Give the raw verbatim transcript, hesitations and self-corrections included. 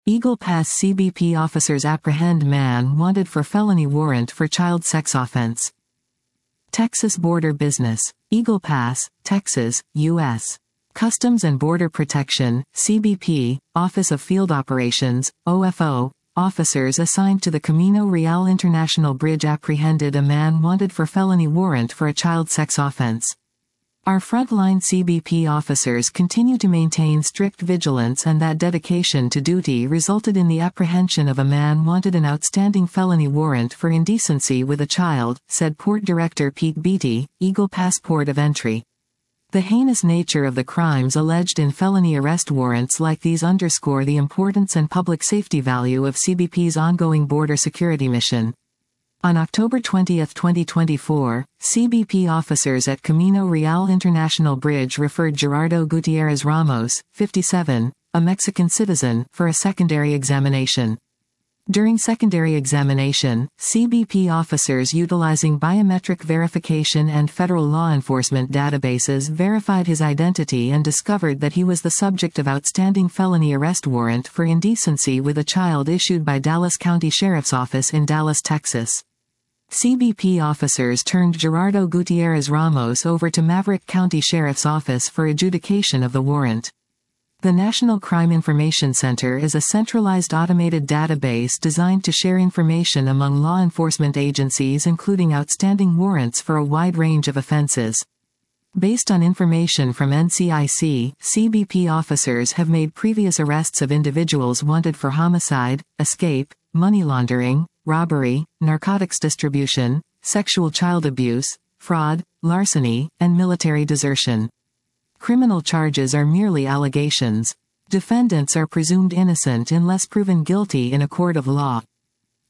Eagle Pass C B P officers apprehend man wanted for felony warrant for child sex offense. Texas Border Business. Eagle Pass, Texas, U S Customs and Border Protection, C B P, Office of Field Operations, O F O, officers assigned to the Camino Real International Bridge apprehended a man wanted for felony warrant for a child sex offense. Our frontline C B P officers continue to maintain strict vigilance, and that dedication to duty resulted in the apprehension of a man wanted an outstanding felony warrant for indecency with a child, said Port Director Pete Beatty, Eagle Pass Port of Entry. The heinous nature of the crimes alleged in felony arrest warrants like these underscore the importance and public safety value of C B P's ongoing border security mission. On October twentieth twenty twenty-four, C B P officers at Camino Real International Bridge referred Gerardo Gutierrez Ramos, fifty-seven, a Mexican citizen, for a secondary examination. During secondary examination, C B P officers utilizing biometric verification and federal law enforcement databases verified his identity and discovered that he was the subject of outstanding felony arrest warrant for indecency with a child issued by Dallas County Sheriff's Office in Dallas, Texas. C B P officers turned Gerardo Gutierrez Ramos over to Maverick County Sheriff's Office for adjudication of the warrant. The National Crime Information Center is a centralized automated database designed to share information among law enforcement agencies, including outstanding warrants for a wide range of offenses. Based on information from N C I C, C B P officers have made previous arrests of individuals wanted for homicide, escape, money laundering, robbery, narcotics distribution, sexual child abuse, fraud, larceny, and military desertion. Criminal charges are merely allegations. Defendants are presumed innocent unless proven guilty in a court of law.